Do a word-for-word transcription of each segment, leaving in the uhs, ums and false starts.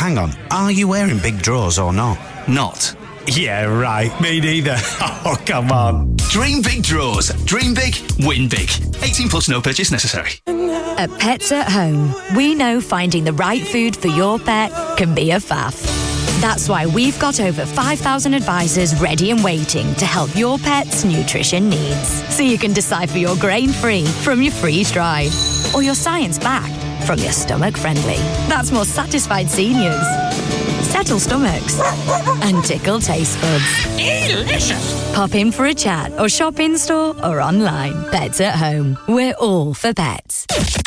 hang on. Are you wearing big drawers or not? Not. Yeah, right. Me neither. Oh, come on. Dream big draws. Dream big, win big. eighteen plus, no purchase necessary. At Pets at Home, we know finding the right food for your pet can be a faff. That's why we've got over five thousand advisors ready and waiting to help your pet's nutrition needs. So you can decipher your grain-free from your freeze-dried, or your science-backed from your stomach-friendly. That's more satisfied seniors, settle stomachs, and tickle taste buds. Delicious! Pop in for a chat or shop in-store or online. Pets at Home. We're all for pets.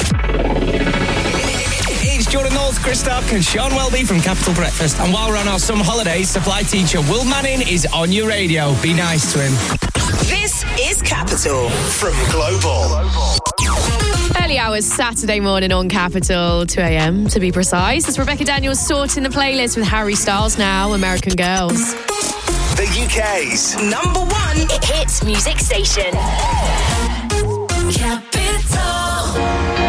It's Jordan Knowles, Chris Stark and Sean Welby from Capital Breakfast. And while we're on our summer holidays, supply teacher Will Manning is on your radio. Be nice to him. This is Capital from Global. Early hours Saturday morning on Capital, two a.m. to be precise. It's Rebecca Daniels sorting the playlist with Harry Styles now, American Girls. The U K's number one hit music station. Capital.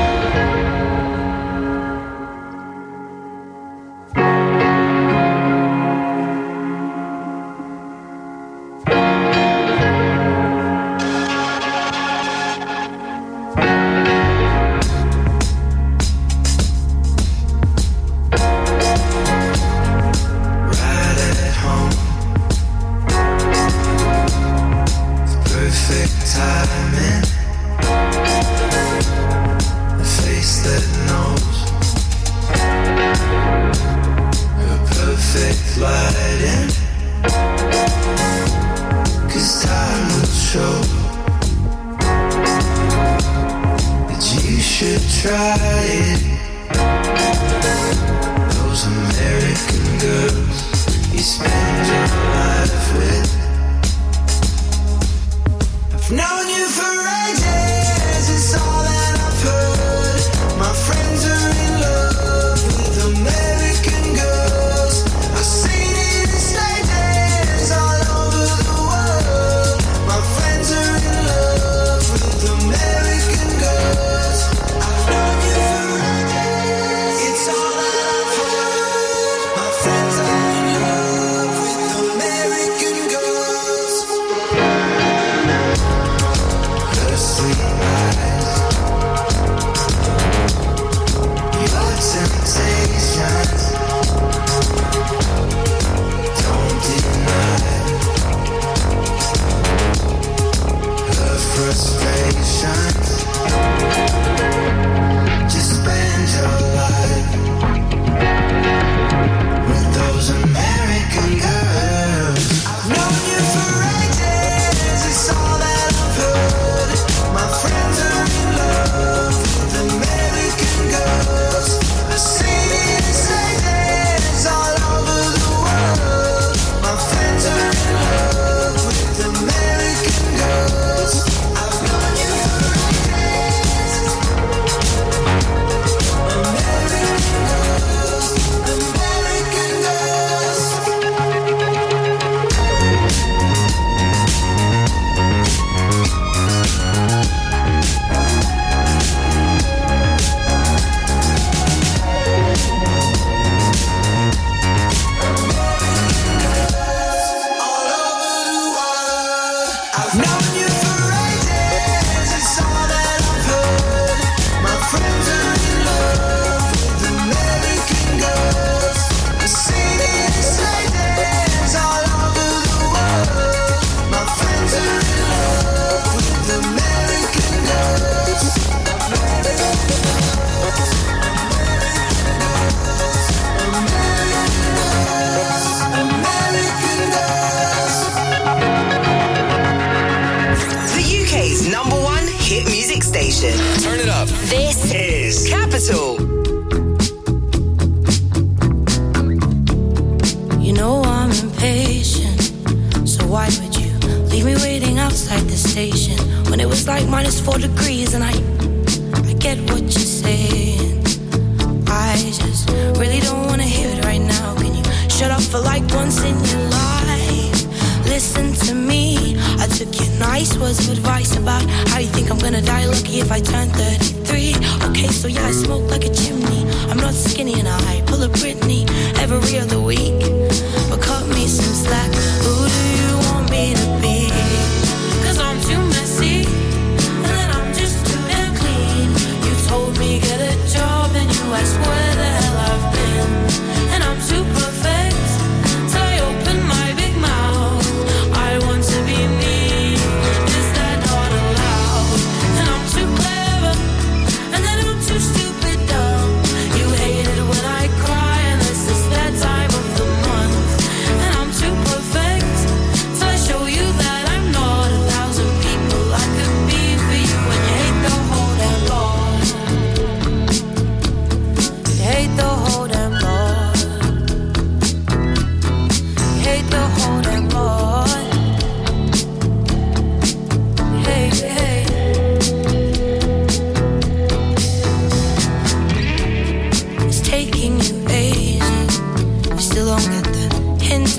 Okay, so yeah, I smoke like a chimney. I'm not skinny and I pull a Britney. Every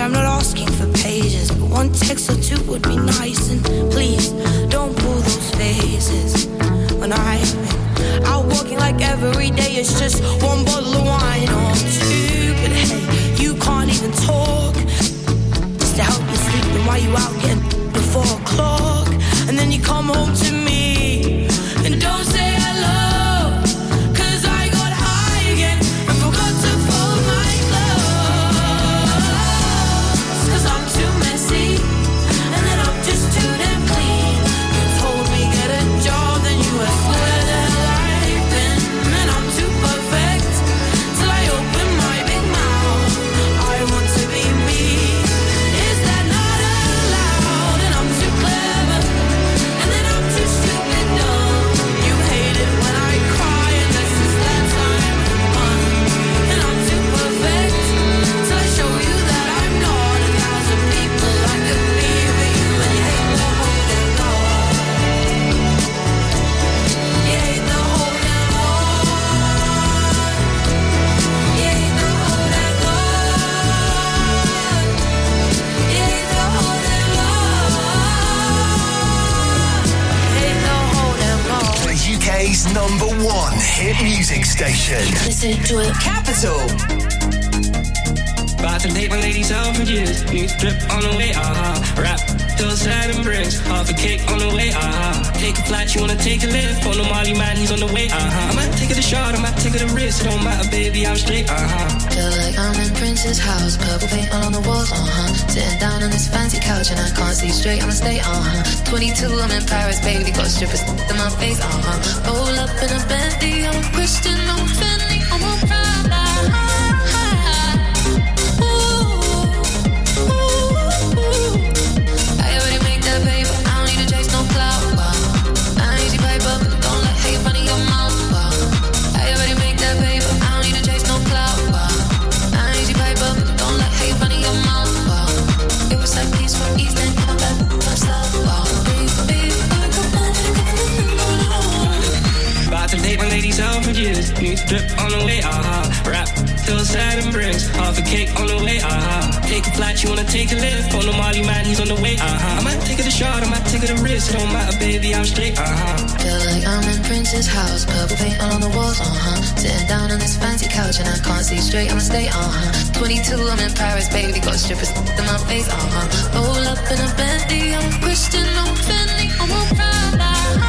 I'm not asking for pages, but one text or two would be nice. And please, don't pull those faces. When I've been out walking like every day, it's just one bottle of wine or two. But hey, you can't even talk. Just to help you sleep, then why you out getting before o'clock? And then you come home to me and don't say hello. Number one hit music station. Listen to it. Capital. About to take my ladies out for years. New drip on the way, uh-huh. Rap till sad and bricks. Half a cake on the way, uh-huh. Take a flight, you wanna take a lift. On the Molly man, he's on the way, uh-huh. I might take it a shot, I might take it a risk. It don't matter, baby, I'm straight, uh-huh. Feel like I'm in Prince's house. Purple paint all on the walls, uh-huh. Sitting down on this fancy couch and I can't see straight, I'ma stay, uh-huh. twenty-two, I'm in Paris, baby. Got strippers in my face, uh-huh. Roll up in a Bentley, I'm a Christian, I'm a Fendi, I'm a Prada. Take my ladies out for years. New drip on the way, uh-huh. Rap till sad and bricks. Half a cake on the way, uh-huh. Take a flight, you wanna take a lift. On the Molly man, he's on the way, uh-huh. I might take it a shot, I might take it a risk. It don't matter, baby, I'm straight, uh-huh. Feel like I'm in Prince's house. Purple paint all on the walls, uh-huh. Sitting down on this fancy couch and I can't see straight, I'ma stay, uh-huh. twenty-two, I'm in Paris, baby. Got strippers in my face, uh-huh. Roll up in a Bentley, I'm a Christian, I'm a Fendi, I'm a Prada.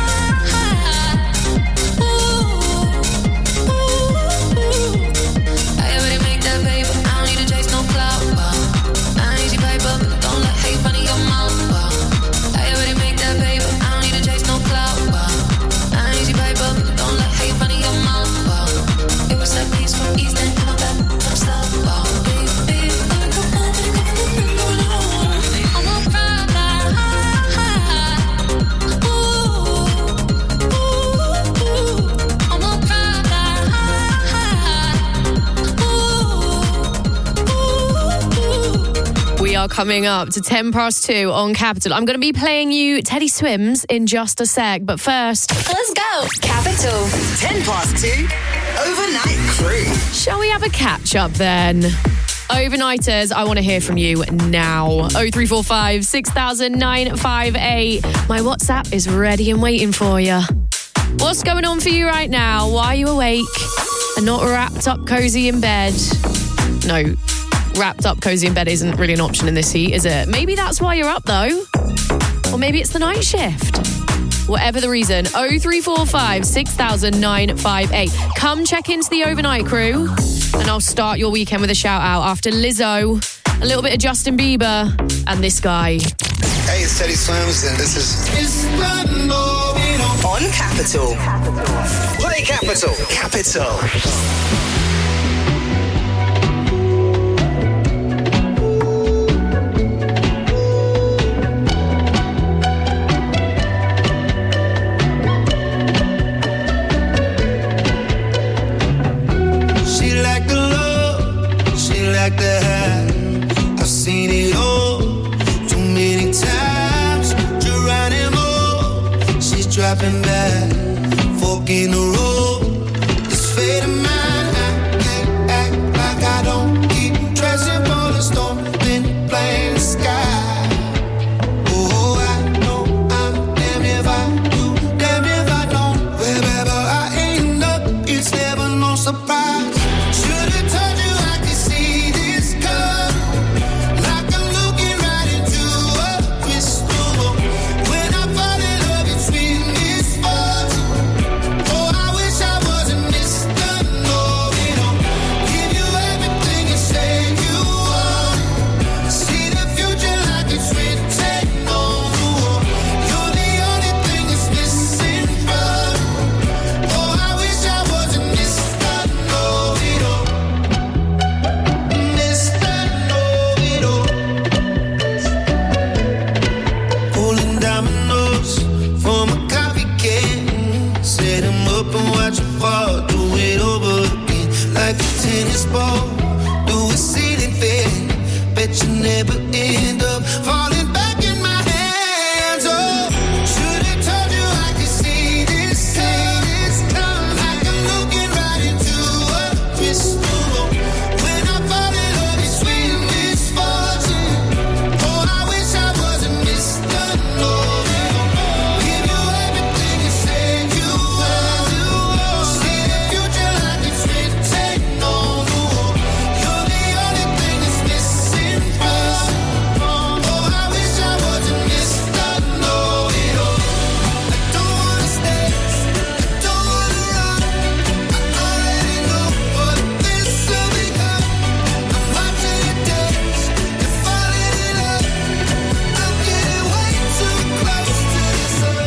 Coming up to ten past two on Capital. I'm going to be playing you Teddy Swims in just a sec, but first, let's go. Capital, ten past two, Overnight Crew. Shall we have a catch up then? Overnighters, I want to hear from you now. oh three four five, six thousand, nine five eight. My WhatsApp is ready and waiting for you. What's going on for you right now? Why are you awake and not wrapped up cozy in bed? No. Wrapped up cozy in bed isn't really an option in this heat, is it? Maybe that's why you're up though. Or maybe it's the night shift. Whatever the reason, oh three four five, six thousand, nine five eight. Come check into the Overnight Crew and I'll start your weekend with a shout out after Lizzo, a little bit of Justin Bieber and this guy. Hey, it's Teddy Swims and this is on Capital. Play Capital. Capital. Like that, I've seen it all too many times. Geronimo, she's dropping back, fork in the road. This fate of mine, I can't act like I don't keep dressing for the storm. Then there, but end up falling back in my hands. Oh, should have told you I could see this coming. Like I'm looking right into a crystal ball. When I fall in love, it's sweet misfortune. Oh, I wish I wasn't Mister Know-It-All. Give you everything you said you would. See the future like it's written on the wall. You're the only thing that's missing from. Oh, I wish I wasn't Mister Know-It-All. I don't wanna stay, I don't wanna run. I already know what this will become. I'm watching you dance, you're falling in love. I'm getting way too close to the sun.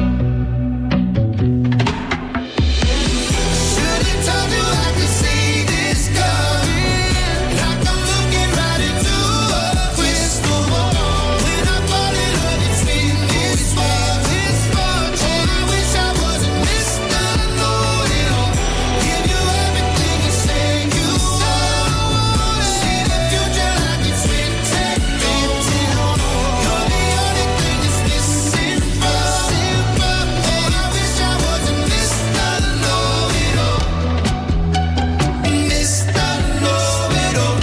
Should've told you I could see this coming. Like I'm looking right into a crystal ball. When I fall in love, it's been misfortune. Oh, I wish I wasn't Mister Know-It-All. Give you everything you say you would. See the future like it's written on the wall. You're the only thing that's missing from. Oh, I wish I wasn't Mister Know-It-All. Mister Know-It-All.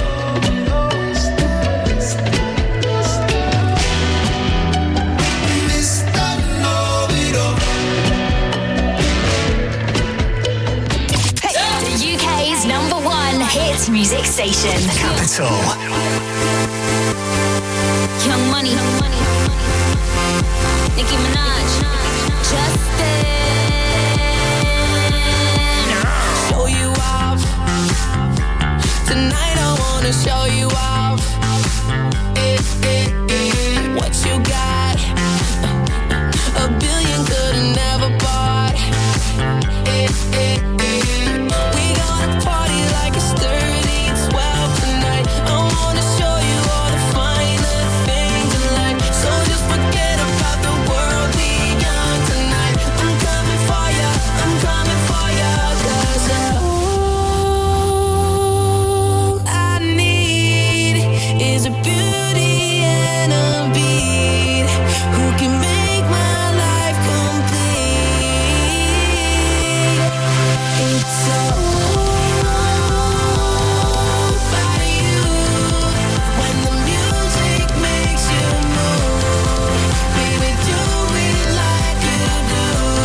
Mister Know-It-All. The U K's number one hit music station. Capital. Young Money, Nicki Minaj, Justin. Show you off. Tonight I wanna show you off. Eh, eh, eh. What you got? A billion could've never bought. Eh, eh, eh. We gonna party like it's thirty twelve tonight. I wanna show you all the finer things in life. So just forget about the world beyond tonight. I'm coming for ya, I'm coming for ya. 'Cause all I need is a beauty and a beat who can make my life complete. It's all about you. When the music makes you move, baby, do it like you do.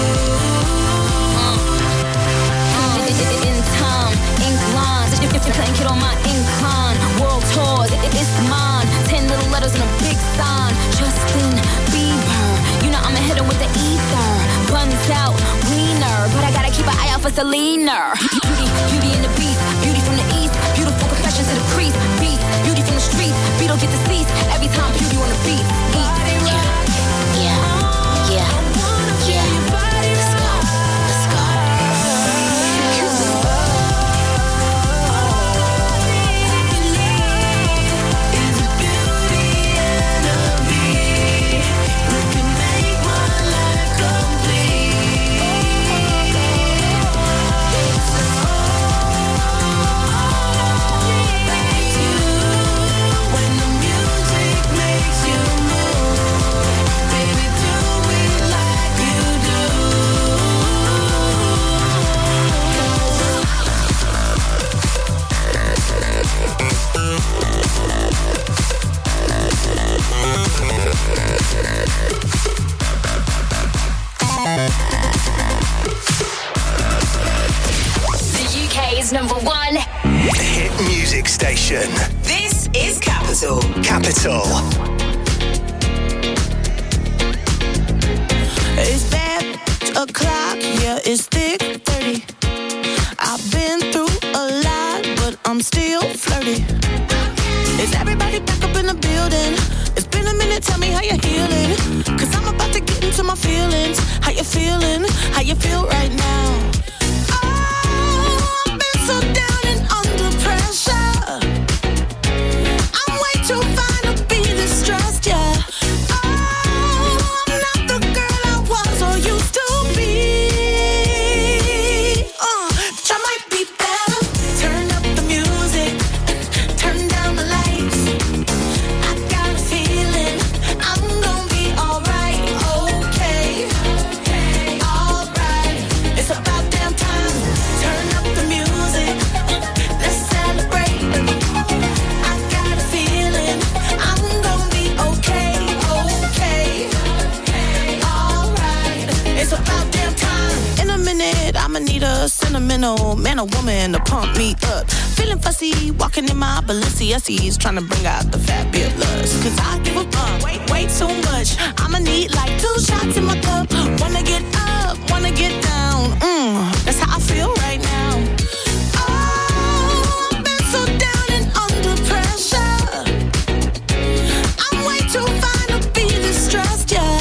In time, ink lines, if you can't get on my incline, world tours, it- it's mine. Ten little letters and a big sign. Justin Bieber, you know I'ma hit him with the ether. Buns out, wiener, but I gotta keep an eye out for Selena. Beauty, beauty in the beast, beauty from the east, beautiful confessions to the priest. Beast, beauty from the streets, Beetle get deceased every time beauty on the beat. Yeah, yeah, yeah, yeah. Let's go, let's go. Is a beauty and a beat who can make my life complete. It's number one hit music station. This is Capital. Capital. It's bad o'clock, yeah, it's thick thirty. I've been through a lot, but I'm still flirty. Is everybody back up in the building? It's been a minute, tell me how you're healing. Cause I'm about to get into my feelings. How you feeling? How you feel right now? Oh, I've been so down and under pressure. I'm way too fine to be distressed, yeah. Oh, I'm not the girl I was or used to be. Uh, try might be better. Turn up the music, turn down the lights. I sentimental, man or woman to pump me up. Feeling fussy, walking in my Balenciennes, trying to bring out the fabulous. Cause I give a fuck, way, way too much. I'ma need like two shots in my cup. Wanna get up, wanna get down. Mmm, that's how I feel right now. Oh, I've been so down and under pressure. I'm way too fine to be this stressed, yeah.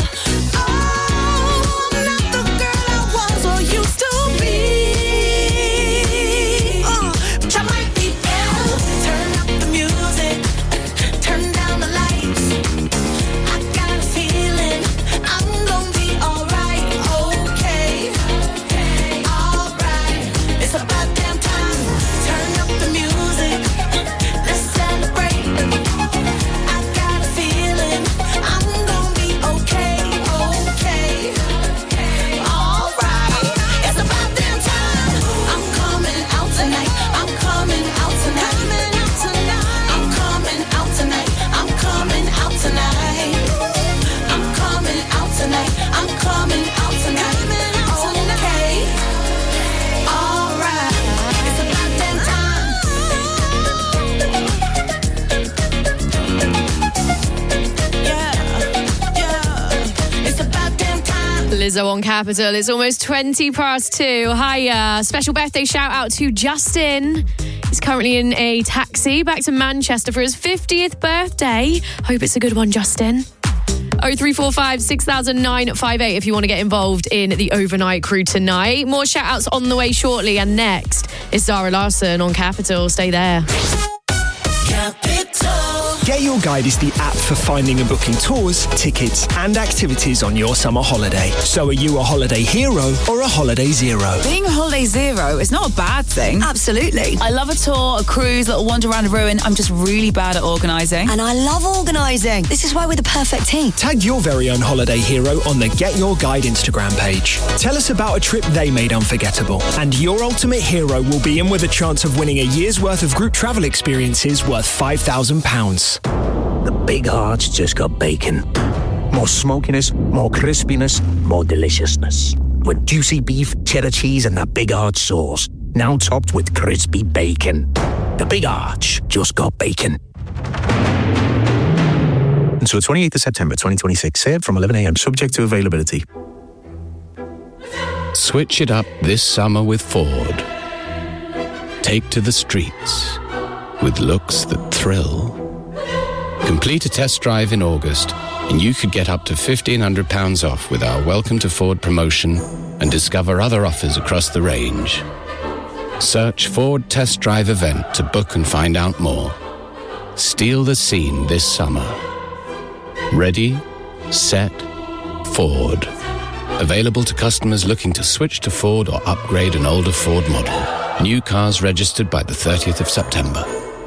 Lizzo on Capital. It's almost twenty past two. Hiya. Special birthday shout out to Justin. He's currently in a taxi back to Manchester for his fiftieth birthday. Hope it's a good one, Justin. oh three four five, six thousand nine five eight if you want to get involved in the overnight crew tonight. More shout outs on the way shortly. And next is Zara Larsson on Capital. Stay there. Capital. Get Your Guide is the app for finding and booking tours, tickets and activities on your summer holiday. So are you a holiday hero or a holiday zero? Being a holiday zero is not a bad thing. Absolutely. I love a tour, a cruise, a little wander around a ruin. I'm just really bad at organising. And I love organising. This is why we're the perfect team. Tag your very own holiday hero on the Get Your Guide Instagram page. Tell us about a trip they made unforgettable. And your ultimate hero will be in with a chance of winning a year's worth of group travel experiences worth five thousand pounds. The Big Arch just got bacon. More smokiness, more crispiness, more deliciousness. With juicy beef, cheddar cheese and that Big Arch sauce. Now topped with crispy bacon. The Big Arch just got bacon. Until the twenty-eighth of September twenty twenty-six. Served from eleven a.m. subject to availability. Switch it up this summer with Ford. Take to the streets with looks that thrill. Complete a test drive in August, and you could get up to fifteen hundred pounds off with our Welcome to Ford promotion and discover other offers across the range. Search Ford Test Drive event to book and find out more. Steal the scene this summer. Ready, set, Ford. Available to customers looking to switch to Ford or upgrade an older Ford model. New cars registered by the thirtieth of September.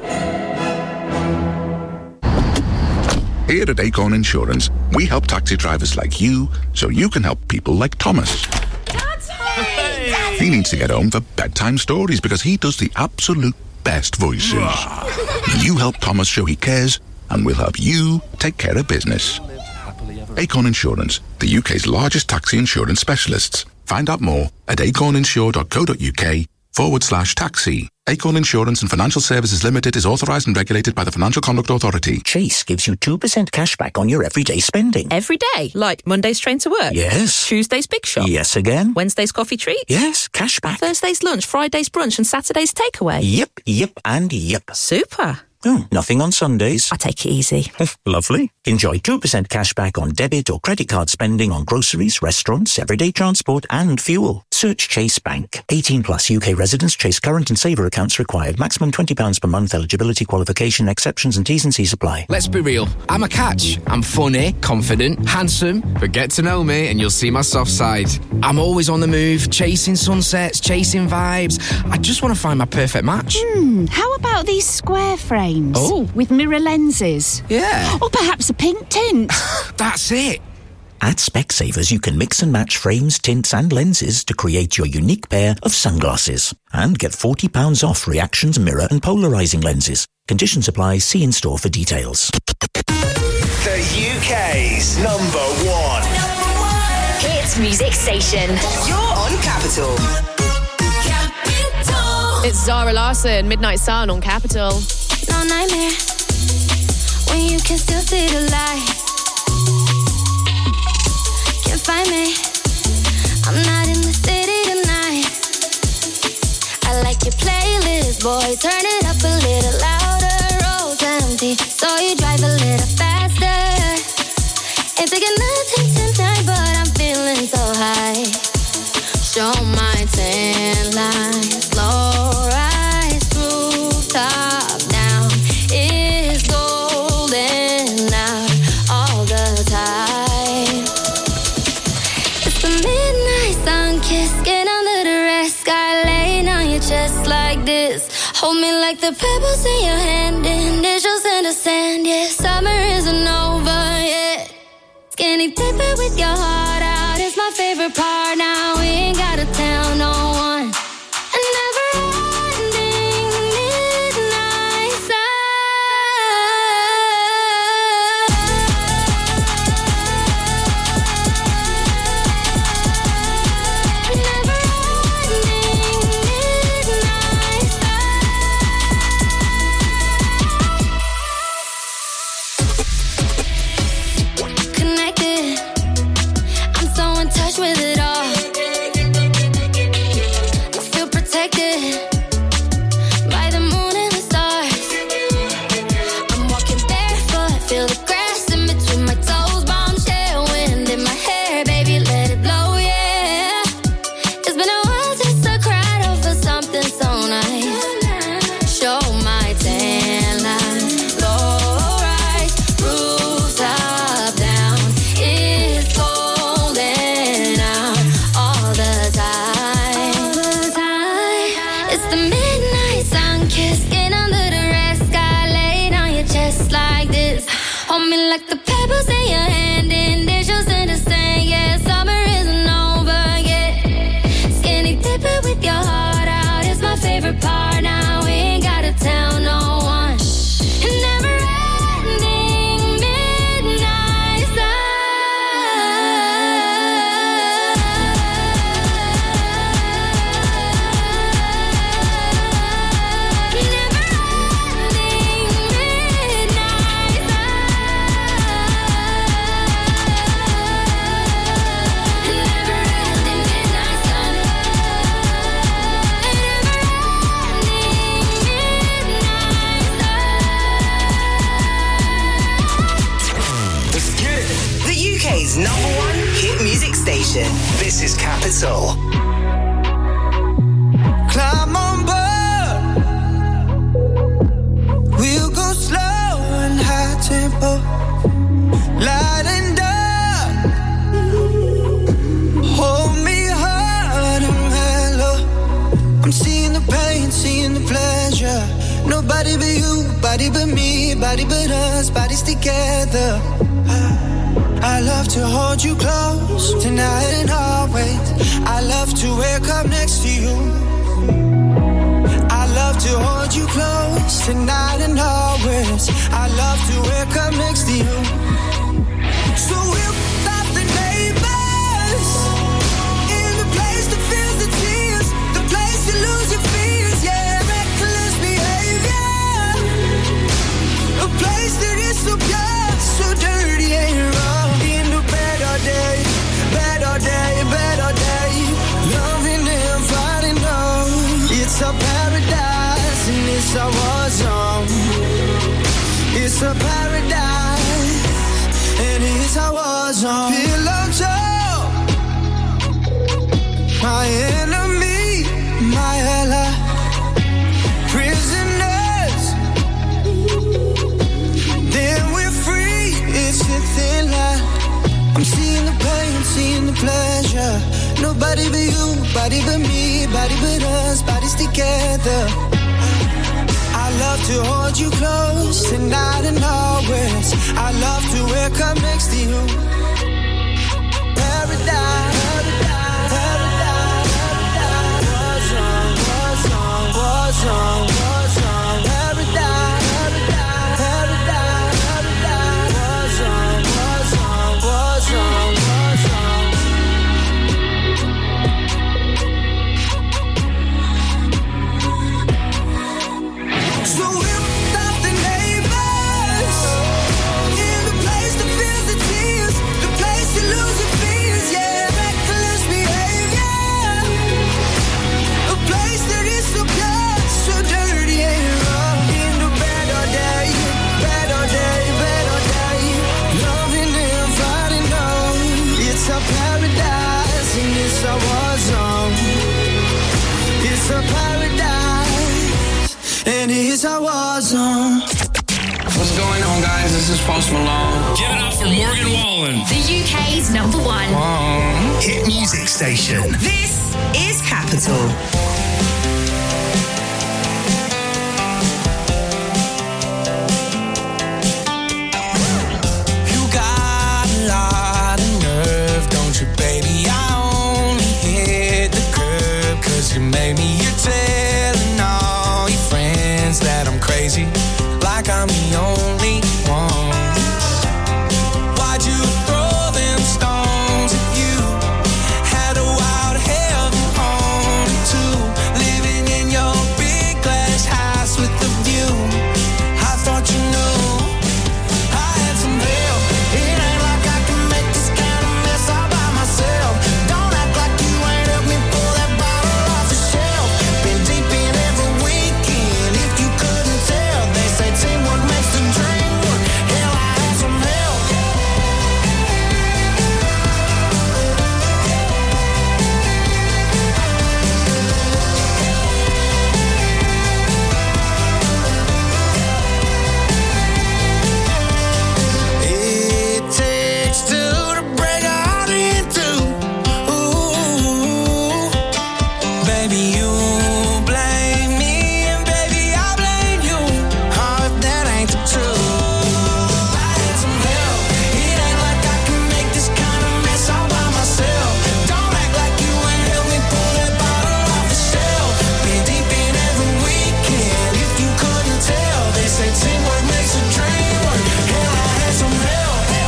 Here at Acorn Insurance, we help taxi drivers like you so you can help people like Thomas. Hey. He needs to get home for bedtime stories because he does the absolute best voices. You help Thomas show he cares, and we'll help you take care of business. Acorn Insurance, the U K's largest taxi insurance specialists. Find out more at acorninsure.co.uk forward slash taxi. Acorn Insurance and Financial Services Limited is authorised and regulated by the Financial Conduct Authority. Chase gives you two percent cash back on your everyday spending. Every day? Like Monday's train to work? Yes. Tuesday's big shop? Yes again. Wednesday's coffee treat? Yes, cash back. Thursday's lunch, Friday's brunch and Saturday's takeaway? Yep, yep and yep. Super. Oh, nothing on Sundays. I take it easy. Lovely. Enjoy two percent cash back on debit or credit card spending on groceries, restaurants, everyday transport and fuel. Search Chase Bank. eighteen plus U K residents. Chase current and saver accounts required. Maximum twenty pounds per month. Eligibility qualification, exceptions and T's and C's apply. Let's be real. I'm a catch. I'm funny, confident, handsome, but get to know me and you'll see my soft side. I'm always on the move, chasing sunsets, chasing vibes. I just want to find my perfect match. Hmm, how about these square frames? Oh. With mirror lenses. Yeah. Or perhaps a pink tint. That's it. At Specsavers, you can mix and match frames, tints and lenses to create your unique pair of sunglasses. And get forty pounds off reactions, mirror and polarising lenses. Conditions apply. See in store for details. The U K's number one. Hit music station. You're on Capital. It's Zara Larsson, Midnight Sun on Capital. No nightmare when you can still see the light. Can't find me, I'm not in the city tonight. I like your playlist, boy, turn it up a little louder. Road's empty, so you drive a little faster. Ain't taking nothing tonight, but I'm feeling so high. Show my tan lines, low rise, rooftop down. It's golden out all the time. It's the midnight sun kiss, get under the red sky, laying on your chest like this. Hold me like the pebbles in your hand, initials in the sand. Yeah, summer isn't over yet. Skinny dipping with your heart out is my favorite part. Now we ain't gotta tell no one. A never-ending midnight sun. Never-ending midnight sun. Connected, I'm so in touch with it all. I feel protected by the moon and the stars. I'm walking barefoot, feel the grass in between my toes. Bombshell wind in my hair, baby, let it blow, yeah. It's been a while since I cried over something so nice. Show my tan lines, low rise, rooftop down. It's golden out all the time. It's the midnight sun kiss, get under the red sky, laid on your chest like this. Hold me like the pebbles in your hand, initials in the sand. Yeah, summer isn't over yet. Skinny dipping with your heart out is my favorite part. Now we ain't gotta tell no one. Never-ending midnight The U K's number one hit music station. This is Capital. Climb on board. We'll go slow and high tempo. Light and dark. Hold me hard and mellow. I'm seeing the pain, seeing the pleasure. Nobody but you, body but me, body but us, bodies together. I love to hold you close, tonight and always. I love to wake up next to you. I love to hold you close, tonight and always. I love to wake up next to you. So we'll stop the neighbors in the place that feels the tears, the place you lose your fears, yeah, reckless behavior. A place that is so pure, so dirty and raw. In the better day, better day, better day. Loving and fighting on. It's a paradise and it's a war zone. It's a paradise and it's a war zone. Pillow talk, my enemy, my ally. Prisoners, then we're free. It's a thin line. I'm seeing the pain, seeing the pleasure. Nobody but you, body but me, body but us, bodies together. I love to hold you close, tonight and always. I love to wake up next to you. Paradise, paradise, paradise, paradise. What's wrong, what's wrong, what's wrong, what's wrong? Paradise, paradise, paradise, paradise. What's wrong, what's wrong, what's wrong, what's wrong? What's going on, guys? This is Post Malone. Give it up for Morgan Wallen. The U K's number one Whoa. hit music station. This is Capital. You made me, you're telling all your friends that I'm crazy, like I'm the only one. Why'd you throw them stones if you had a wild heaven home too? Living in your big glass house with the view. I thought you knew I had some help. It ain't like I can make this kind of mess all by myself. Don't act like you ain't helped me pull that bottle off the shelf. Been deep in every weekend. If you couldn't tell, they say teamwork makes the dream work. Hell, I had some help. It takes two to break a heart in two. Ooh, baby, you blame me, and baby, I blame you. Oh, if that ain't the truth. I had some help. It ain't like I can make this kind of mess all by myself. Don't act like you ain't helped me pull that bottle off the shelf. Been deep in every weekend. If you couldn't tell, they say teamwork makes a dream work. Hell, I had some help.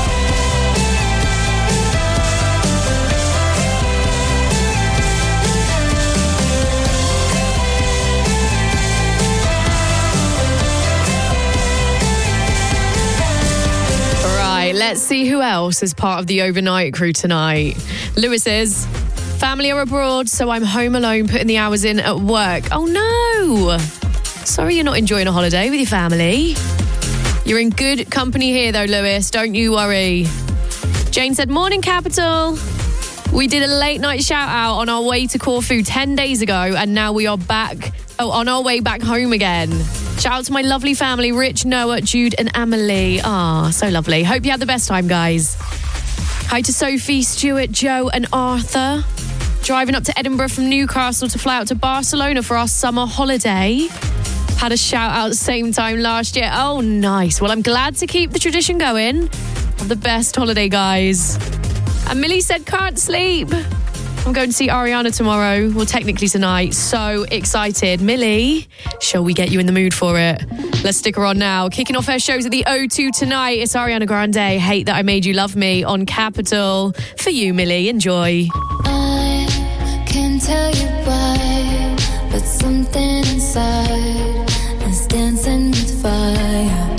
Right, let's see who else is part of the overnight crew tonight. Lewis is family are abroad, so I'm home alone putting the hours in at work. Oh no! Sorry you're not enjoying a holiday with your family. You're in good company here though, Lewis. Don't you worry. Jane said, morning, Capital. We did a late night shout out on our way to Corfu ten days ago, and now we are back, oh, on our way back home again. Shout out to my lovely family, Rich, Noah, Jude and Amelie. Ah, so lovely. Hope you had the best time, guys. Hi to Sophie, Stuart, Joe and Arthur. Driving up to Edinburgh from Newcastle to fly out to Barcelona for our summer holiday. Had a shout out same time last year. Oh, nice. Well, I'm glad to keep the tradition going. Have the best holiday, guys. And Millie said, can't sleep. I'm going to see Ariana tomorrow. Well, technically tonight. So excited. Millie, shall we get you in the mood for it? Let's stick her on now. Kicking off her shows at the O two tonight. It's Ariana Grande. Hate That I Made You Love Me on Capital. For you, Millie. Enjoy. I can't tell you why, but something inside is dancing with fire.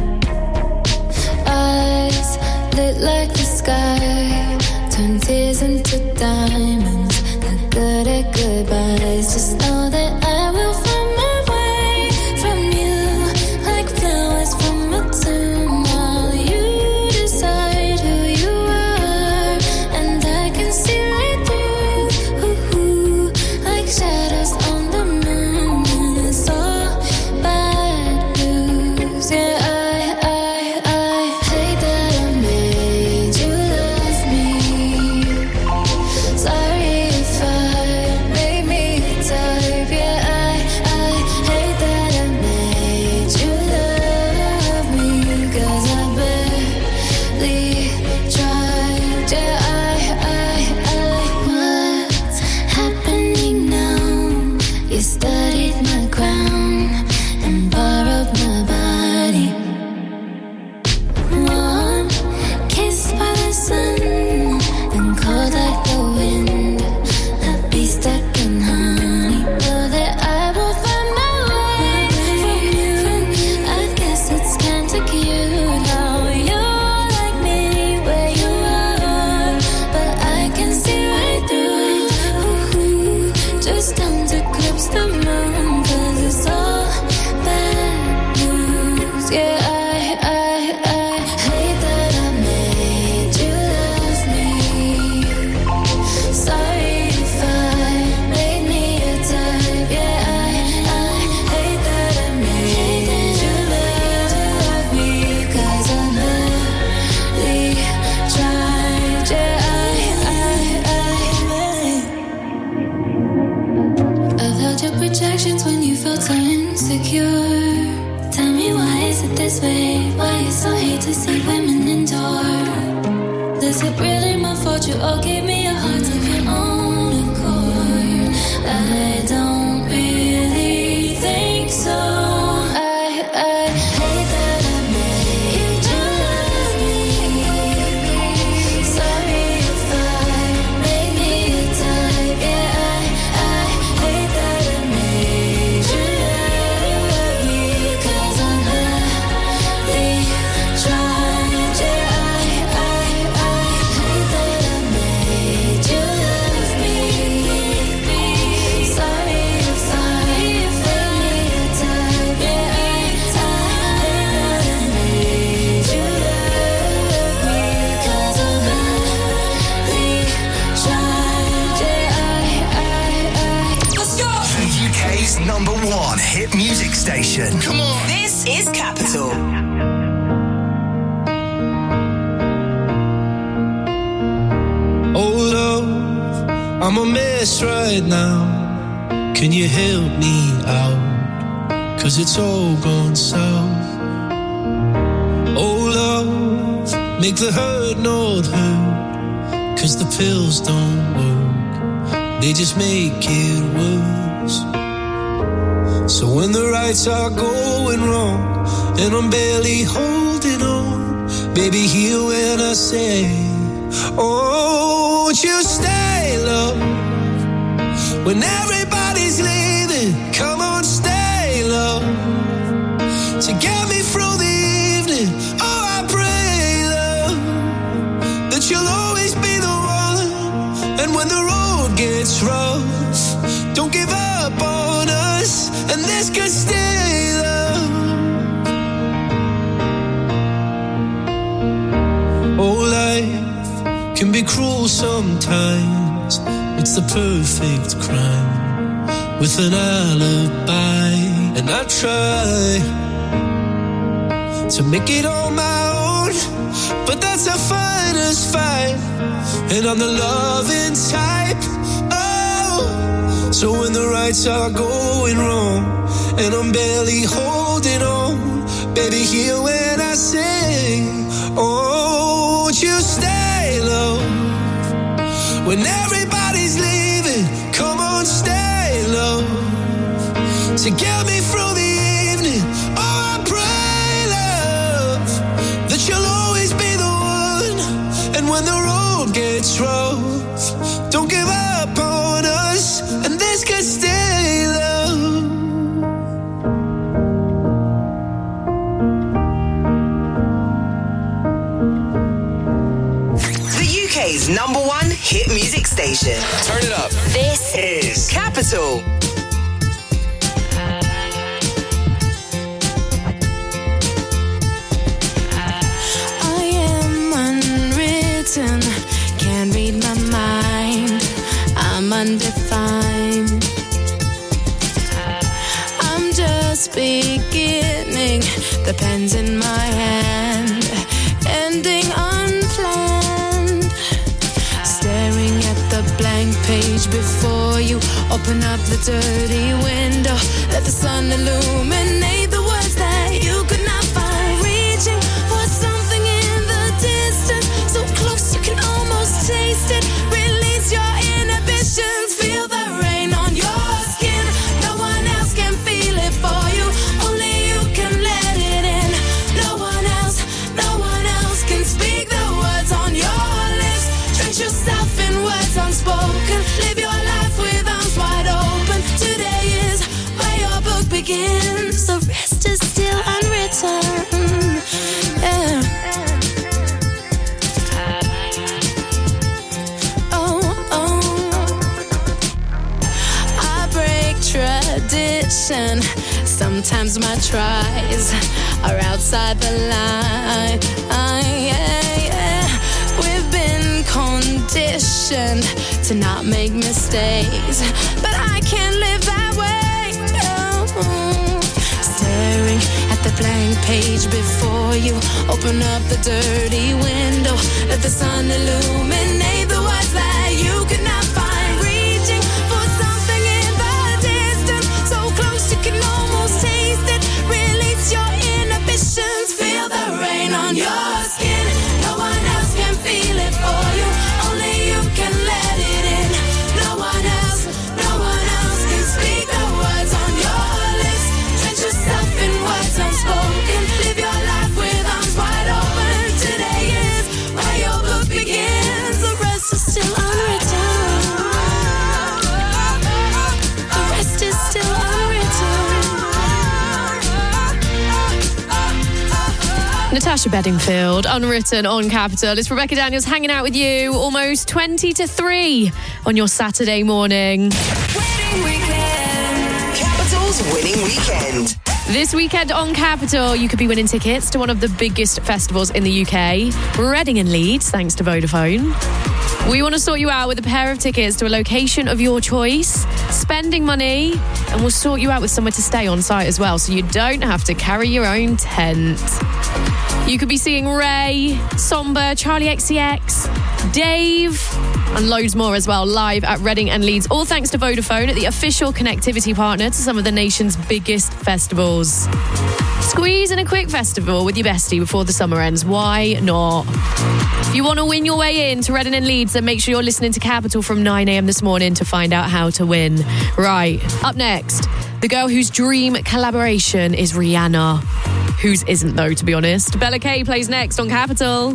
Eyes lit like the sky, turn tears into diamonds. Not good at goodbyes. Just know that I will find my way from you, like flowers from a tomb. While you decide who you are, and I can see right through, ooh, like shadows on the moon. And it's all this way? Why you so hate to see women endure? Is it really my fault you all gave me a heart of your own accord? I don't really think so. I, I hate that I made you love me. Sorry if I made me a type. Yeah, I, I hate that I made you love me. Cause I'm really trying. Yeah, I, I, I hate that I made you love me. Sorry if I made me a type. Yeah, I, I hate that I made you love me. Cause I'm really trying. Yeah, I, I, I. Let's go! The U K's number one hit music station. Come on. This is Capital. Oh love, I'm a mess right now. Can you help me out? Cause it's all gone south. Oh love, make the hurt not hurt. Cause the pills don't work, they just make it worse. So when the rights are going wrong and I'm barely holding on, baby, hear when I say, oh, won't you stay, love? When everybody's leaving, come on, stay, love. To get me through the evening, oh, I pray, love, that you'll always be the one. And when the road gets rough, don't give up on us, and this could stay, love. Oh, life can be cruel sometimes. It's the perfect crime with an alibi. And I try to make it on my own, but that's a fighter's fight. And I'm the loving type. Oh, so when the rights are going wrong and I'm barely holding on, baby, hear when I sing, oh, won't you stay, love? When everybody's leaving, come on, stay, love. To get me through the evening, oh, I pray, love, that you'll always be the one. And when the road gets rough, don't give up on us, and this could stay, love. The U K's number one hit music station. Turn it up. This is Capital. I am unwritten, can't read my mind. I'm undefined. I'm just beginning, the pen's in my hand, ending unplanned. Staring at the blank page before you, open up the dirty window, let the sun illuminate the words that you could not find. Reaching for something in the distance, so close you can almost taste it. Release your inhibitions, feel the rain on your skin. No one else can feel it for you, only you can let it in. No one else, no one else can speak the words on your lips. Drench yourself in words unspoken, live your life with arms wide open. Today is where your book begins, the rest is still unwritten. Yeah. Oh, oh. I break tradition. Sometimes my tries are outside the line. I, yeah, yeah. We've been conditioned to not make mistakes, but I can't live that way. No. Staring at the blank page before you, open up the dirty window, let the sun illuminate the words that you could not find. Reaching for something in the distance, so close you can almost taste it. Release your inhibitions, Natasha Bedingfield, Unwritten on Capital. It's Rebecca Daniels hanging out with you almost twenty to three on your Saturday morning. Winning weekend. Capital's winning weekend. This weekend on Capital, you could be winning tickets to one of the biggest festivals in the U K, Reading and Leeds, thanks to Vodafone. We want to sort you out with a pair of tickets to a location of your choice, spending money, and we'll sort you out with somewhere to stay on site as well, so you don't have to carry your own tent. You could be seeing Ray, Somber, Charlie X C X, Dave, and loads more as well, live at Reading and Leeds, all thanks to Vodafone, the official connectivity partner to some of the nation's biggest festivals. Squeeze in a quick festival with your bestie before the summer ends. Why not? If you want to win your way in to Reading and Leeds, then make sure you're listening to Capital from nine a.m. this morning to find out how to win. Right, up next, the girl whose dream collaboration is Rihanna. Whose isn't, though, to be honest. Bella K plays next on Capital.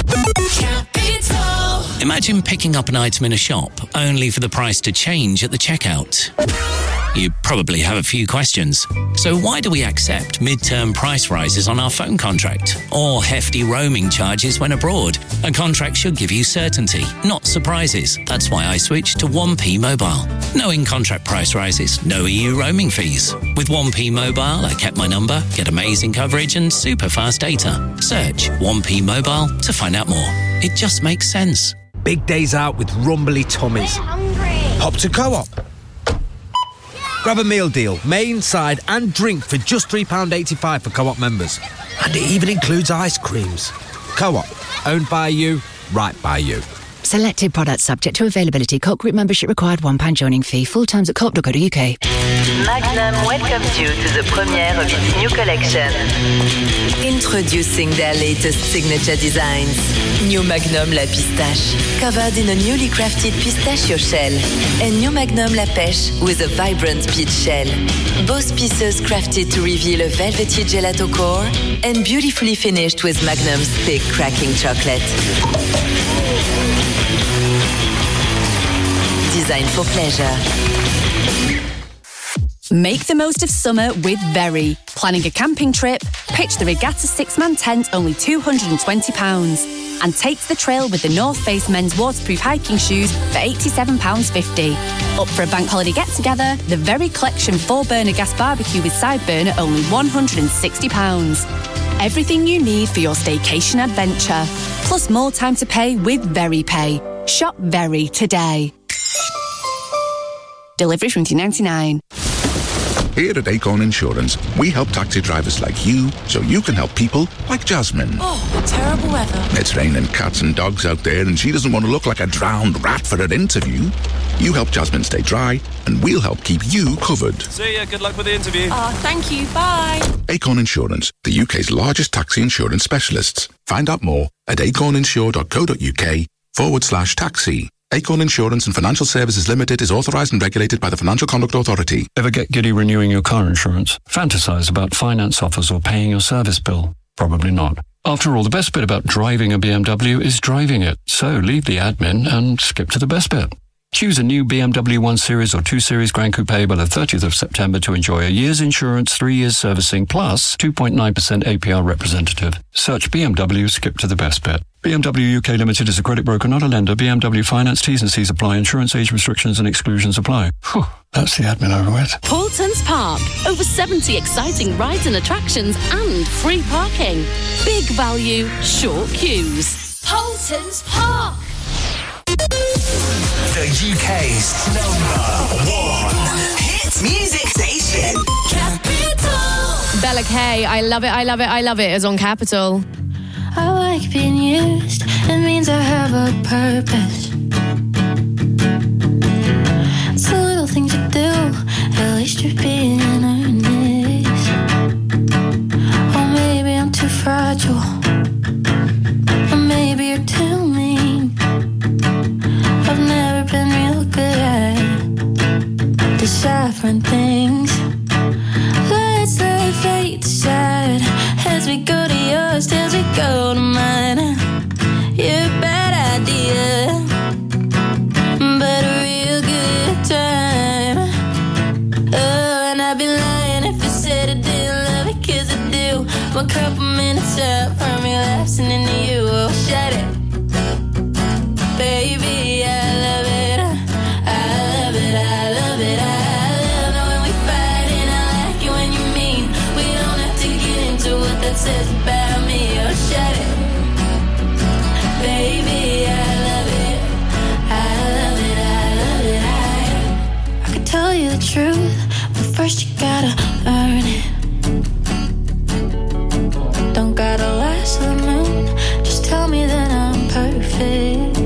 Capital. Imagine picking up an item in a shop, only for the price to change at the checkout. You probably have a few questions. So why do we accept mid-term price rises on our phone contract? Or hefty roaming charges when abroad? A contract should give you certainty, not surprises. That's why I switched to one P Mobile. No in-contract price rises, no E U roaming fees. With one P Mobile, I kept my number, get amazing coverage and super fast data. Search one P Mobile to find out more. It just makes sense. Big days out with rumbly tummies. Hop to Co-op. Grab a meal deal, main, side and drink for just three pounds eighty-five for Co-op members. And it even includes ice creams. Co-op, owned by you, right by you. Selected products subject to availability. Co-op group membership required. one pound joining fee. Full times at co op dot co dot U K. Magnum welcomes you to the premiere of its new collection. Introducing their latest signature designs. New Magnum La Pistache, covered in a newly crafted pistachio shell. And New Magnum La Pêche with a vibrant peach shell. Both pieces crafted to reveal a velvety gelato core and beautifully finished with Magnum's thick cracking chocolate. Designed for pleasure. Make the most of summer with Very. Planning a camping trip? Pitch the Regatta six-man tent, only two hundred twenty pounds. And take to the trail with the North Face men's waterproof hiking shoes for eighty-seven pounds fifty. Up for a bank holiday get-together? The Very Collection four-burner gas barbecue with side burner, only one hundred sixty pounds. Everything you need for your staycation adventure. Plus more time to pay with Very Pay. Shop Very today. Delivery from two ninety-nine. Here at Acorn Insurance, we help taxi drivers like you so you can help people like Jasmine. Oh, terrible weather. It's raining cats and dogs out there and she doesn't want to look like a drowned rat for her interview. You help Jasmine stay dry and we'll help keep you covered. See ya, good luck with the interview. Oh, thank you, bye. Acorn Insurance, the U K's largest taxi insurance specialists. Find out more at acorninsure dot co dot uk forward slash taxi. Acorn Insurance and Financial Services Limited is authorised and regulated by the Financial Conduct Authority. Ever get giddy renewing your car insurance? Fantasize about finance offers or paying your service bill? Probably not. After all, the best bit about driving a B M W is driving it. So leave the admin and skip to the best bit. Choose a new B M W one Series or two Series Grand Coupe by the thirtieth of September to enjoy a year's insurance, three years servicing, plus two point nine percent A P R representative. Search B M W, skip to the best bit. B M W U K Limited is a credit broker, not a lender. B M W Finance, T's and C's apply. Insurance age restrictions and exclusions apply. Whew, that's the admin over with. Paultons Park. Over seventy exciting rides and attractions and free parking. Big value, short queues. Paultons Park. The U K's number one hit music station. Capital. Bella K, I love it, I love it, I love it, is on Capital. I like being used, it means I have a purpose. It's the little things you do, at least you're being earnest. Or maybe I'm too fragile, or maybe you're too mean. I've never been real good at deciphering things. Let's let fate decide as we go to yours, as we go to mine. You're a bad idea, but a real good time. Oh, and I'd be lying if I said I didn't love it, 'cause I do. One couple minutes out from lapsing into you. Oh, shut it. Baby, I love it. I love it, I love it. I love it when we fight and I like it when you mean. We don't have to get into what that says about me. Oh, shut it. Baby, I love it. I love it, I love it. I, I could tell you the truth, but first you gotta earn it. Don't gotta last to the moon, just tell me that I'm perfect.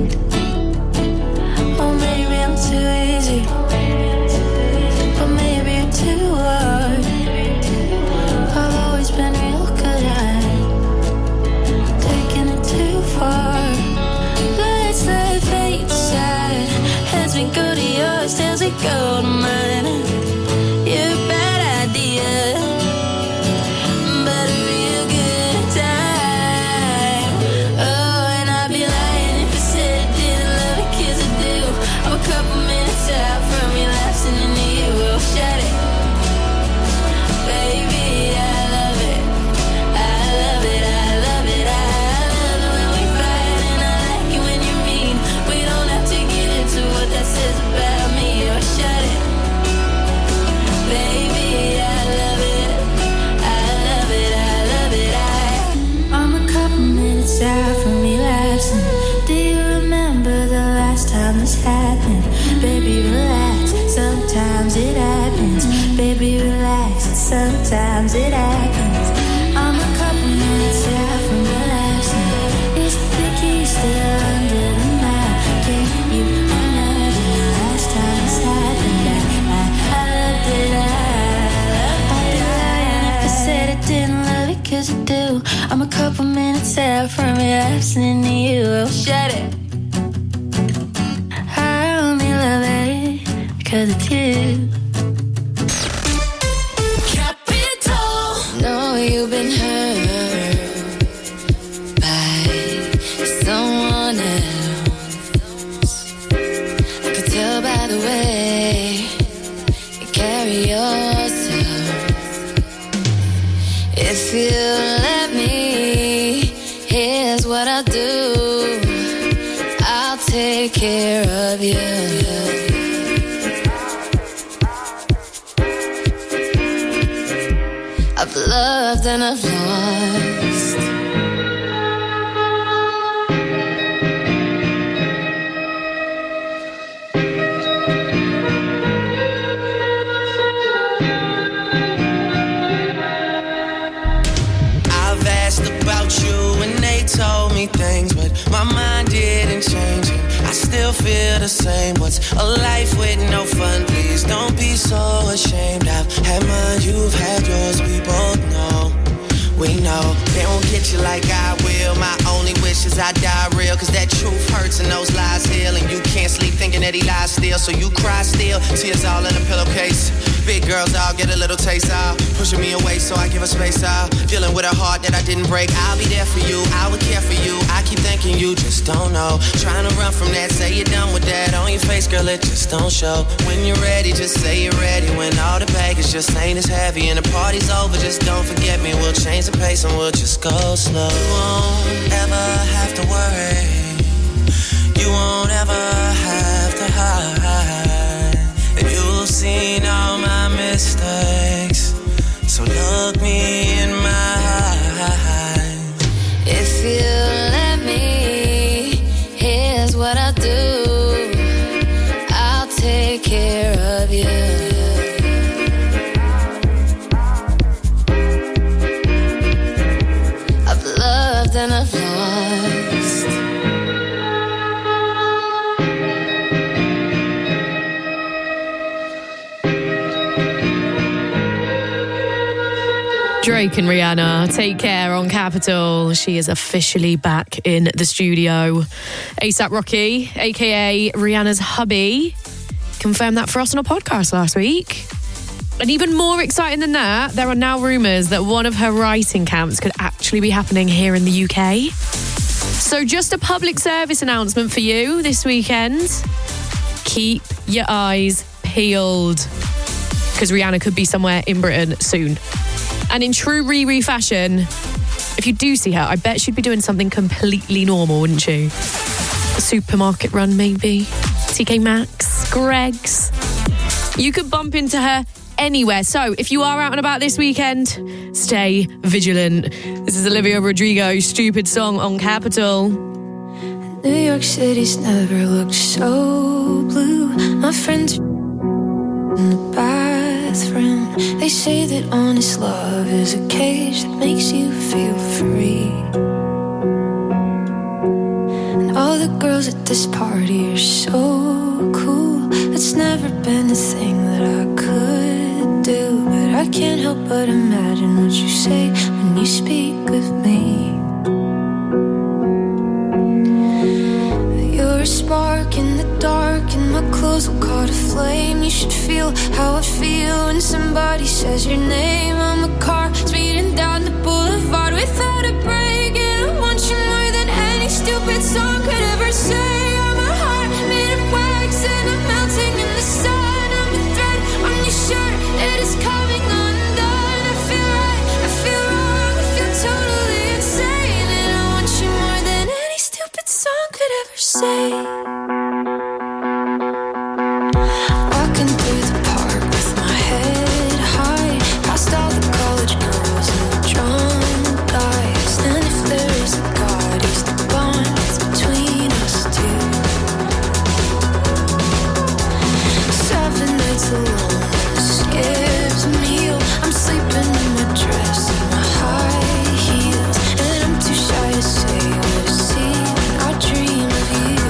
Or maybe I'm too easy, but maybe you're too hard. I've always been real good at taking it too far. Let's let fate decide. Heads we go to yours, tails we go to mine. You're a bad idea, but a real good time. Oh, and I'd be lying if I said I didn't love it, 'cause I do. I'm a couple minutes out from relapsing into you. Oh, shut it. Baby, I love it. I love it, I love it. I love it when we fight and I like it when you mean. We don't have to get into what that says about me. Oh, shut it. Baby, I love it. I love it, I love it. I, I'm a couple minutes out from relapsing. Do you remember the last time this happened? Baby, relax, sometimes it happens. Baby, relax, sometimes it happens. I'm a couple minutes out from relapsing. Is the key still under the mat? Can you imagine the last time this happened? I, I, I loved it, I, I'd be lying if I said I didn't love it, 'cause I do. I'm a couple minutes out from relapsing into you. Oh, shut it. I only love it because it's you. Capital. Know you've been hurt by someone else. I could tell by the way you carry yourself. If you let me, here's what I'll do. I'll take care of you. I've loved and I've lost. I've asked about you and they told me things, but my mind didn't change it. I still feel the same. What's a life with no fun? Please don't be so ashamed. I've had mine, you've had yours. We both know, we know they won't get you like I will. My only wish is I die real, 'cause that truth hurts and those lies heal. And you can't sleep thinking that he lies still, so you cry still. Tears all in a pillowcase. Big girls all get a little taste out, pushing me away so I give her space out. Dealing with a heart that I didn't break. I'll be there for you, I would care for you. I keep thinking you just don't know. Trying to run from that, say you're done with that. On your face, girl, it just don't show. When you're ready, just say you're ready. When all the baggage just ain't as heavy and the party's over, just don't forget me. We'll change the pace and we'll just go slow. You won't ever have to worry. You won't ever have to hide. And you've seen all my mistakes, so look me in my eyes. If you let me, here's what I'll do. I'll take care of you. I've loved and I've lost. Drake and Rihanna, Take Care on Capital. She is officially back in the studio. ASAP Rocky, aka Rihanna's hubby, confirmed that for us on a podcast last week. And even more exciting than that, there are now rumours that one of her writing camps could actually be happening here in the U K. So just a public service announcement for you this weekend. Keep your eyes peeled, because Rihanna could be somewhere in Britain soon. And in true Riri fashion, If you do see her, I bet she'd be doing something completely normal, wouldn't she? A supermarket run, maybe. T K Maxx, Greggs. You could bump into her anywhere. So if you are out and about this weekend, stay vigilant. This is Olivia Rodrigo, Stupid Song on Capital. New York City's never looked so blue. My friends are in the bathroom. They say that honest love is a cage that makes you feel free. And all the girls at this party are so cool. It's never been a thing that I could do, but I can't help but imagine what you say when you speak of me. You're a spark in the dark, and my clothes will caught a flame. You should feel how I feel when somebody says your name. I'm a car speeding down the boulevard without a break, and I want you more than any stupid song could ever say. I'm a heart made of wax, and I'm melting in the sun. I'm a thread on your shirt, it is coming undone. I feel right, I feel wrong, I feel totally insane, and I want you more than any stupid song could ever say. Walking through the park with my head high, past all the college girls and the drunk guys. And if there is a God, he's the bond that's between us two. Seven nights alone, skipped a meal. I'm sleeping in my dress and my high heels, and I'm too shy to say what I see when I dream of you.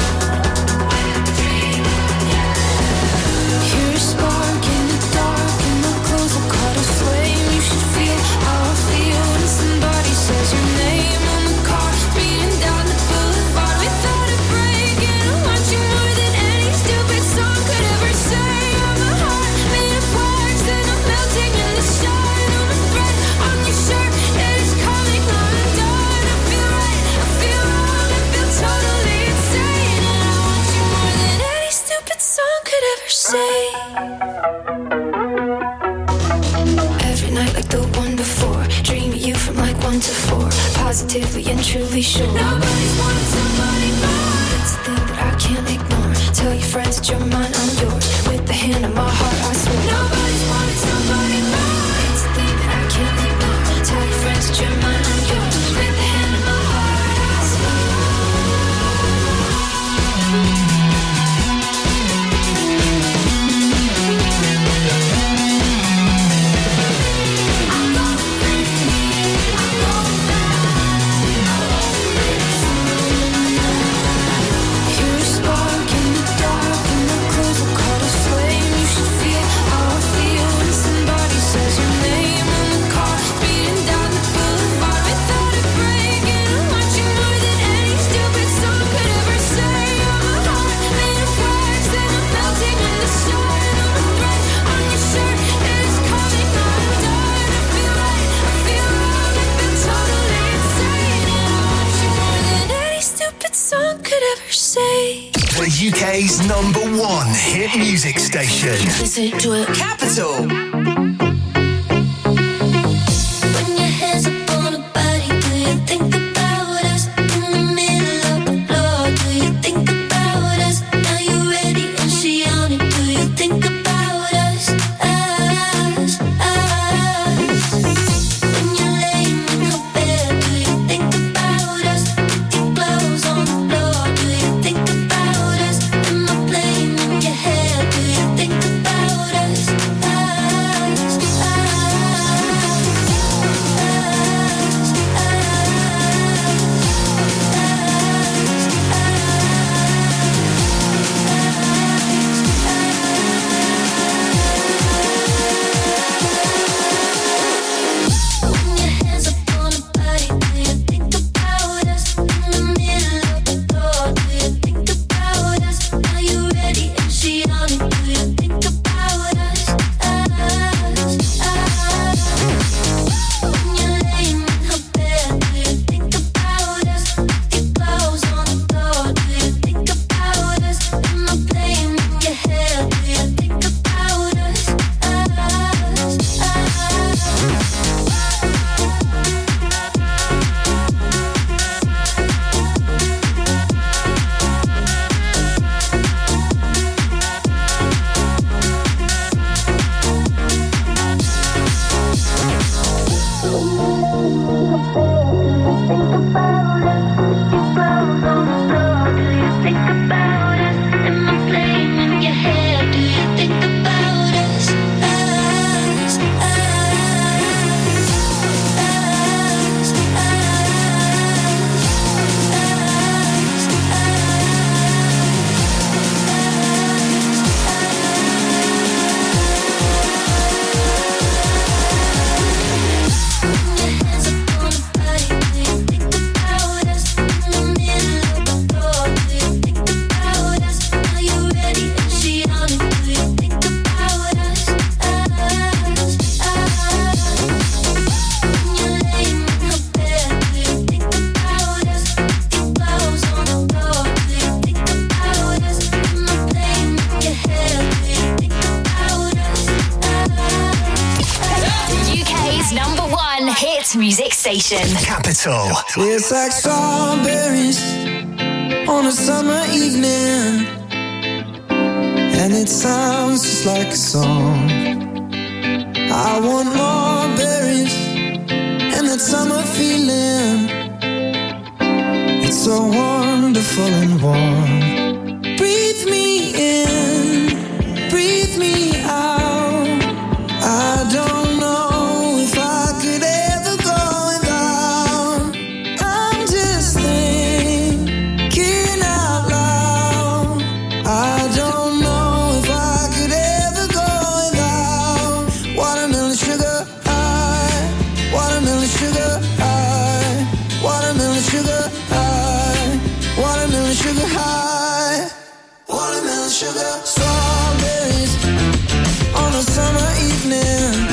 You're a spark in the dark, and my clothes will caught a flame. You should feel how I feel when somebody says your name. I'm a car speeding down the boulevard without a break, and I want you more than any stupid song could ever say. I'm a heart made of wax, and I'm melting in the sun. I'm a thread on your shirt, it is coming undone. I feel right, I feel wrong, I feel totally insane, and I want you more than any stupid song could ever say. Every night like the one before, dream of you from like one to four, positively and truly sure. Nobody's wanted somebody more. It's a thing that I can't ignore. Tell your friends that you're mine, I'm yours. With the hand on my heart, I swear. Nobody's wanted somebody more. It's a thing that I can't ignore. Tell your friends that you're mine, I'm yours. With the hand on my heart, I swear. You're a spark in the dark, and my clothes will caught a flame. You should feel how I feel when somebody says your name. I'm a car speeding down the boulevard without a break, and I want you more than any stupid song could ever say. I'm a heart made of wax, and I'm melting in the sun. I'm a thread on your shirt, it is coming undone. I feel right, I feel wrong, I feel totally insane, and I want you more than any stupid song could ever say. The U K's number one hit music station. Listen to it. Capital. When your hands up on a body, do you think about us? In the middle of the floor, do you think about us? Now you're ready and she on it, do you think about us? Us, us. When you're laying in her bed, do you think about us? Your clothes on the floor, do you think about us? Am I playing in your head, do you think about us? Us. station. Capital. It's like strawberries on a summer evening, and it sounds just like a song. I want more berries and that summer feeling. It's so wonderful and warm. Breathe me in, breathe me out. I don't know if I could ever go without. I'm just thinking out loud. I don't know if I could ever go without watermelon sugar high, watermelon sugar high, watermelon sugar high, watermelon sugar high, watermelon sugar. Strawberries on a summer evening.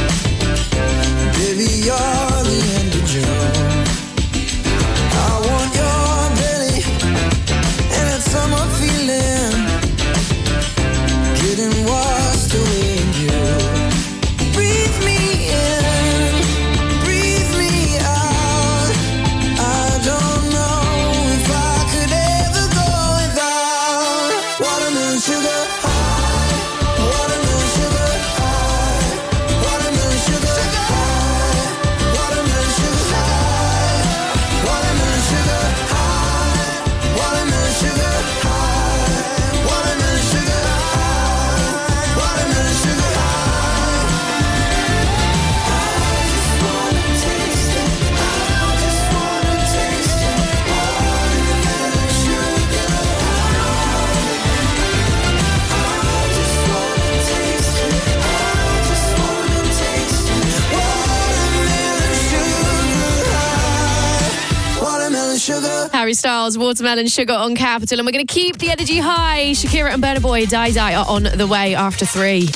Baby, you're the end of June. I want your belly and that summer feeling, getting washed away in you. Breathe me in, breathe me out. I don't know if I could ever go without watermelon sugar high, watermelon sugar high, watermelon sugar high, watermelon sugar high, watermelon sugar high, watermelon sugar high, watermelon sugar high, watermelon sugar high. I just wanna taste it. I just wanna taste it. Watermelon sugar high. I just wanna taste it. I just wanna taste it. Watermelon sugar high. Watermelon sugar. Harry Styles, Watermelon Sugar on Capital, and we're going to keep the energy high. Shakira and Burna Boy, Die Die are on the way after three.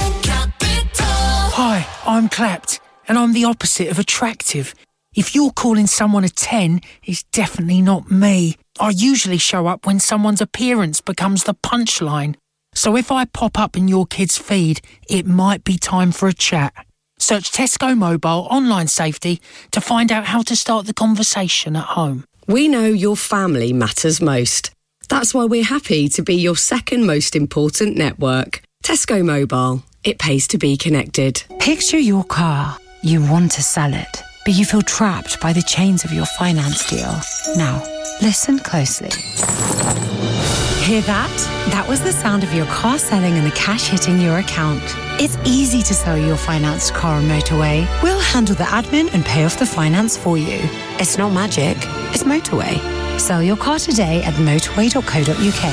Hi, I'm Clapped, and I'm the opposite of attractive. If you're calling someone a ten, it's definitely not me. I usually show up when someone's appearance becomes the punchline. So if I pop up in your kid's feed, it might be time for a chat. Search Tesco Mobile Online Safety to find out how to start the conversation at home. We know your family matters most. That's why we're happy to be your second most important network. Tesco Mobile. It pays to be connected. Picture your car. You want to sell it, but you feel trapped by the chains of your finance deal. Now, listen closely. Hear that? That was the sound of your car selling and the cash hitting your account. It's easy to sell your financed car on Motorway. We'll handle the admin and pay off the finance for you. It's not magic, it's Motorway. Sell your car today at motorway dot co dot uk.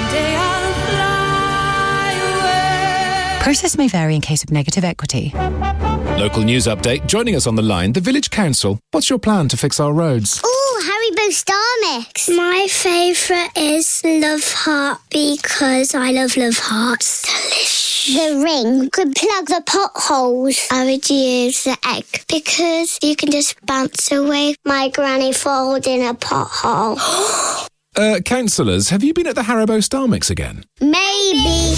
Process may vary in case of negative equity. Local news update. Joining us on the line, the Village Council. What's your plan to fix our roads? Oh, Haribo Star Mix. My favourite is Love Heart because I love Love Hearts. Delicious. The ring could plug the potholes. I would use the egg because you can just bounce away my granny falls in a pothole. Uh, councillors, have you been at the Haribo Star Mix again? Maybe.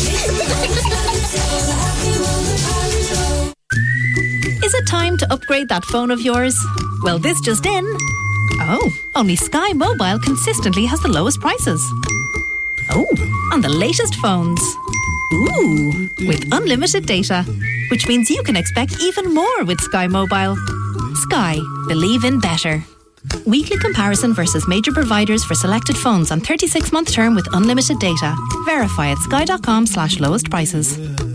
Is it time to upgrade that phone of yours? Well, this just in. Oh, only Sky Mobile consistently has the lowest prices. Oh, on the latest phones. Ooh, with unlimited data, which means you can expect even more with Sky Mobile. Sky, believe in better. Weekly comparison versus major providers for selected phones on thirty-six month term with unlimited data. Verify at sky.com slash lowest prices.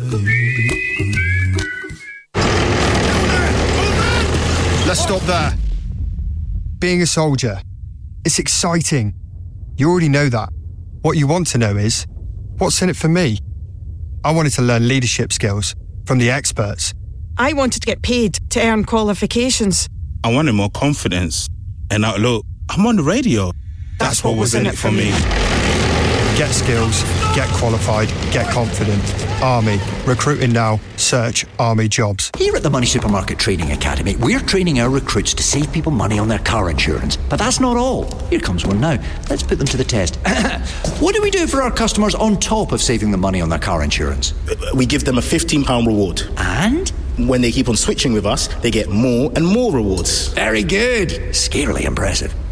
Let's stop there. Being a soldier, it's exciting. You already know that. What you want to know is, what's in it for me? I wanted to learn leadership skills from the experts. I wanted to get paid to earn qualifications. I wanted more confidence. And now look, I'm on the radio. That's, That's what, what was in it for me. Get skills, get qualified, get confident. Army. Recruiting now. Search Army jobs. Here at the Money Supermarket Training Academy, we're training our recruits to save people money on their car insurance. But that's not all. Here comes one now. Let's put them to the test. What do we do for our customers on top of saving them money on their car insurance? We give them a fifteen pounds reward. And when they keep on switching with us, they get more and more rewards. Very good. Scarily impressive.